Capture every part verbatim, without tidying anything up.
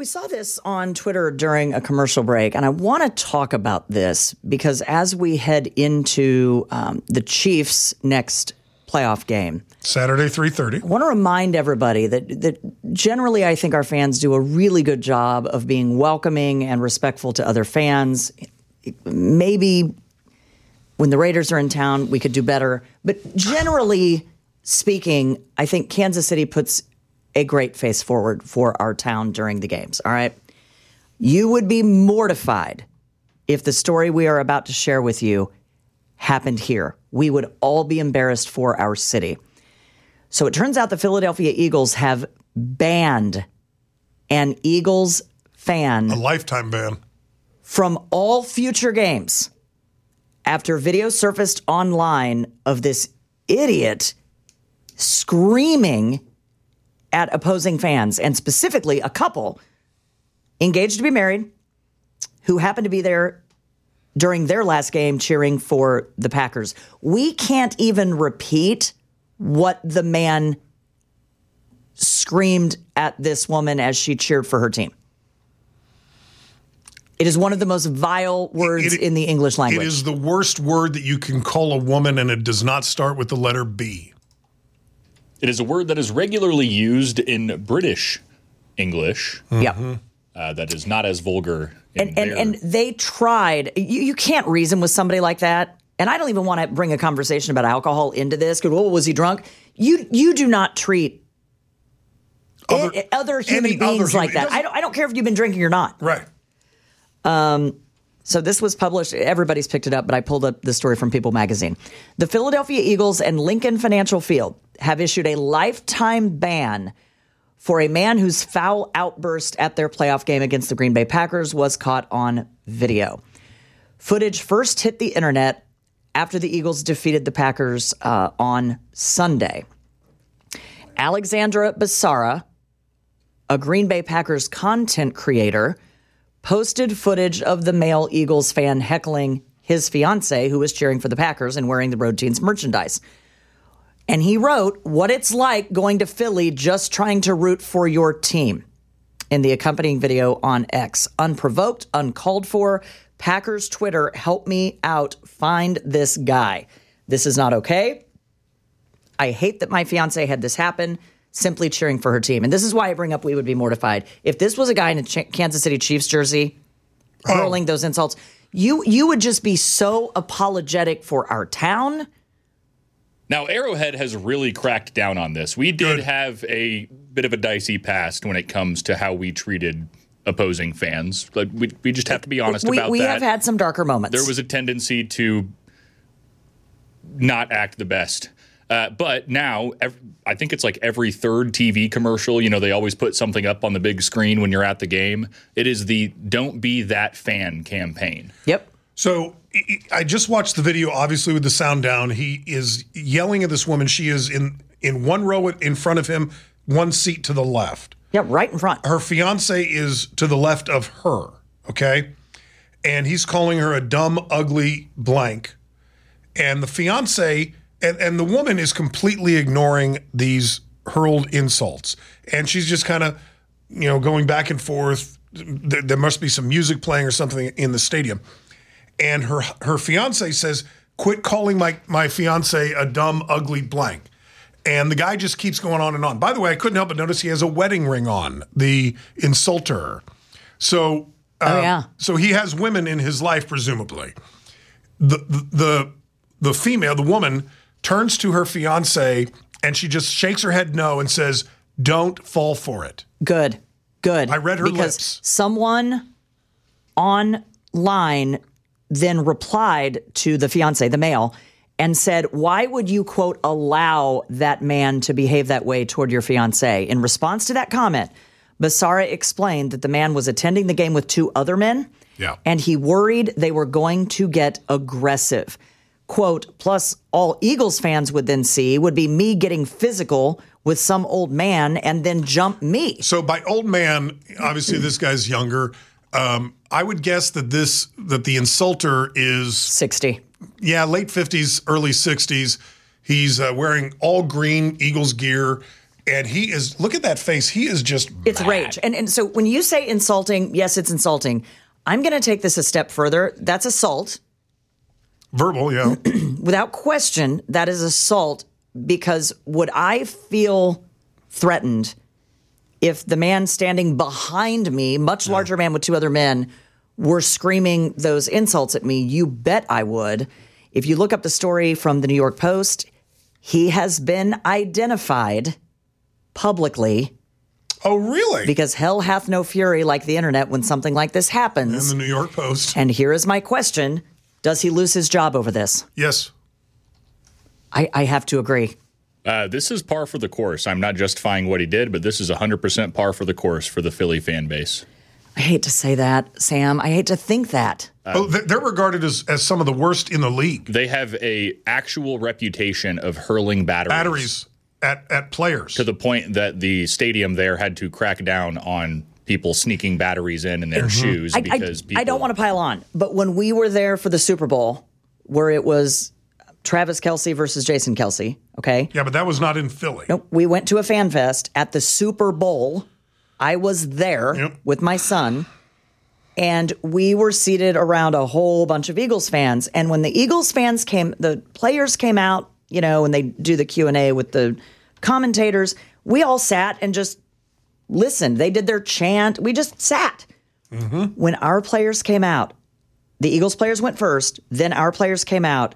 We saw this on Twitter during a commercial break, and I want to talk about this because as we head into um, the Chiefs' next playoff game, Saturday, three thirty. I want to remind everybody that that generally I think our fans do a really good job of being welcoming and respectful to other fans. Maybe when the Raiders are in town, we could do better. But generally speaking, I think Kansas City puts a great face forward for our town during the games, all right? You would be mortified if the story we are about to share with you happened here. We would all be embarrassed for our city. So it turns out the Philadelphia Eagles have banned an Eagles fan. A lifetime ban. From all future games after video surfaced online of this idiot screaming at opposing fans, and specifically a couple engaged to be married who happened to be there during their last game cheering for the Packers. We can't even repeat what the man screamed at this woman as she cheered for her team. It is one of the most vile words it, it, in the English language. It is the worst word that you can call a woman, and it does not start with the letter B. It is a word that is regularly used in British English. Mm-hmm. Yeah. Uh, that is not as vulgar. In and, and, and they tried. You, you can't reason with somebody like that. And I don't even want to bring a conversation about alcohol into this. Because, well, was he drunk? You you do not treat other, it, other human beings other like human, that. I don't, I don't care if you've been drinking or not. Right. Um. So this was published. Everybody's picked it up, but I pulled up the story from People magazine. The Philadelphia Eagles and Lincoln Financial Field have issued a lifetime ban for a man whose foul outburst at their playoff game against the Green Bay Packers was caught on video. Footage first hit the internet after the Eagles defeated the Packers uh, on Sunday. Alexandra Basara, a Green Bay Packers content creator, posted footage of the male Eagles fan heckling his fiance, who was cheering for the Packers and wearing the Road Teams merchandise. And he wrote what it's like going to Philly just trying to root for your team in the accompanying video on X. Unprovoked, uncalled for, Packers Twitter, help me out, find this guy. This is not okay. I hate that my fiance had this happen. Simply cheering for her team. And this is why I bring up we would be mortified. If this was a guy in a Ch- Kansas City Chiefs jersey hurling oh. those insults, you you would just be so apologetic for our town. Now, Arrowhead has really cracked down on this. We did Good. have a bit of a dicey past when it comes to how we treated opposing fans. But we, we just have to be honest we, about we that. We have had some darker moments. There was a tendency to not act the best. Uh, but now, every, I think it's like every third T V commercial, you know, they always put something up on the big screen when you're at the game. It is the Don't Be That Fan campaign. Yep. So I just watched the video, obviously, with the sound down. He is yelling at this woman. She is in, in one row in front of him, one seat to the left. Yeah, right in front. Her fiance is to the left of her, okay? And he's calling her a dumb, ugly blank. And the fiance... And, and the woman is completely ignoring these hurled insults. And she's just kind of, you know, going back and forth. There, there must be some music playing or something in the stadium. And her her fiance says, quit calling my, my fiance a dumb, ugly blank. And the guy just keeps going on and on. By the way, I couldn't help but notice he has a wedding ring on, the insulter. So, uh, oh, yeah. So he has women in his life, presumably. The, the, the, the female, the woman... turns to her fiance and she just shakes her head no and says, don't fall for it. Good, good. I read her because lips. Someone online then replied to the fiance, the male, and said, why would you, quote, allow that man to behave that way toward your fiance? In response to that comment, Basara explained that the man was attending the game with two other men, yeah. and he worried they were going to get aggressive. Quote, plus all Eagles fans would then see would be me getting physical with some old man and then jump me. So by old man, obviously this guy's younger. Um, I would guess that this that the insulter is sixty. Yeah, late fifties, early sixties. He's uh, wearing all green Eagles gear. And he is, look at that face. He is just It's mad. rage. And, and so when you say insulting, yes, it's insulting. I'm going to take this a step further. That's assault. Verbal, yeah. Without question, that is assault, because would I feel threatened if the man standing behind me, much larger man with two other men, were screaming those insults at me? You bet I would. If you look up the story from the New York Post, he has been identified publicly. Oh, really? Because hell hath no fury like the internet when something like this happens. In the New York Post. And here is my question. Does he lose his job over this? Yes. I, I have to agree. Uh, this is par for the course. I'm not justifying what he did, but this is one hundred percent par for the course for the Philly fan base. I hate to say that, Sam. I hate to think that. Uh, oh, they're regarded as, as some of the worst in the league. They have a actual reputation of hurling batteries. Batteries at, at players. To the point that the stadium there had to crack down on people sneaking batteries in in their mm-hmm. shoes I, because I, people... I don't want to pile on, but when we were there for the Super Bowl, where it was Travis Kelce versus Jason Kelce, okay? Yeah, but that was not in Philly. Nope. We went to a fan fest at the Super Bowl. I was there yep. with my son, and we were seated around a whole bunch of Eagles fans. And when the Eagles fans came, the players came out, you know, and they do the Q and A with the commentators, we all sat and just listened. They did their chant. We just sat. Mm-hmm. When our players came out, the Eagles players went first, then our players came out.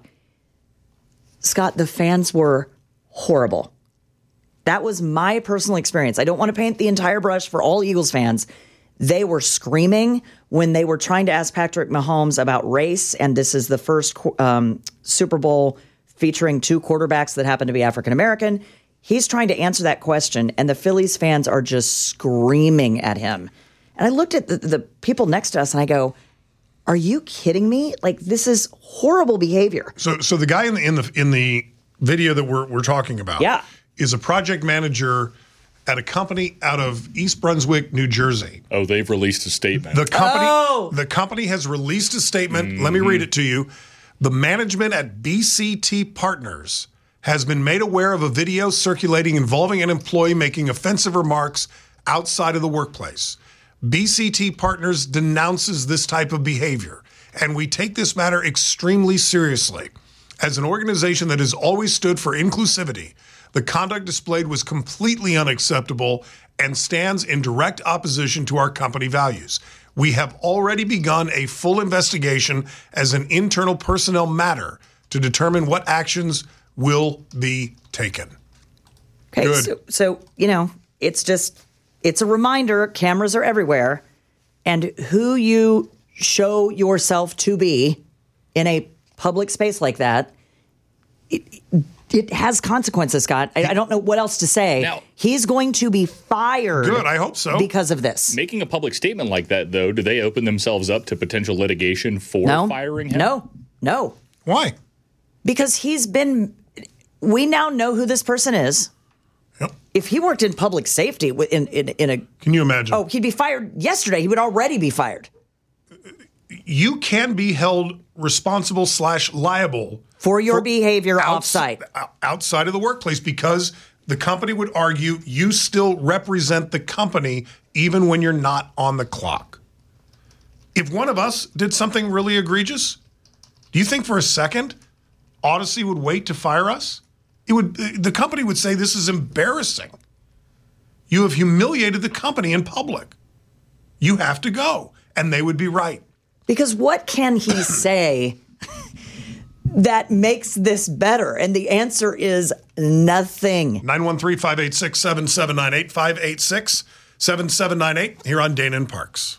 Scott, the fans were horrible. That was my personal experience. I don't want to paint the entire brush for all Eagles fans. They were screaming when they were trying to ask Patrick Mahomes about race, and this is the first um, Super Bowl featuring two quarterbacks that happen to be African-American. He's trying to answer that question, and the Phillies fans are just screaming at him. And I looked at the, the people next to us, and I go, are you kidding me? Like, this is horrible behavior. So so the guy in the in the in the video that we're we're talking about yeah. is a project manager at a company out of East Brunswick, New Jersey. Oh, they've released a statement. The company oh. the company has released a statement. Mm-hmm. Let me read it to you. The management at B C T Partners has been made aware of a video circulating involving an employee making offensive remarks outside of the workplace. B C T Partners denounces this type of behavior, and we take this matter extremely seriously. As an organization that has always stood for inclusivity, the conduct displayed was completely unacceptable and stands in direct opposition to our company values. We have already begun a full investigation as an internal personnel matter to determine what actions will be taken. Okay, Good. So, so, you know, it's just... It's a reminder, cameras are everywhere, and who you show yourself to be in a public space like that, it, it has consequences, Scott. I, I don't know what else to say. Now, he's going to be fired. Good, I hope so. Because of this. Making a public statement like that, though, do they open themselves up to potential litigation for no, firing him? No, no. Why? Because he's been, we now know who this person is. Yep. If he worked in public safety in, in, in a... Can you imagine? Oh, he'd be fired yesterday. He would already be fired. You can be held responsible slash liable... For your for behavior outs- off-site. Outside of the workplace, because the company would argue you still represent the company even when you're not on the clock. If one of us did something really egregious, do you think for a second Odyssey would wait to fire us? It would. The company would say, this is embarrassing. You have humiliated the company in public. You have to go. And they would be right. Because what can he say that makes this better? And the answer is nothing. nine one three, five eight six, seven seven nine eight, five eight six, seven seven nine eight here on Dana and Parks.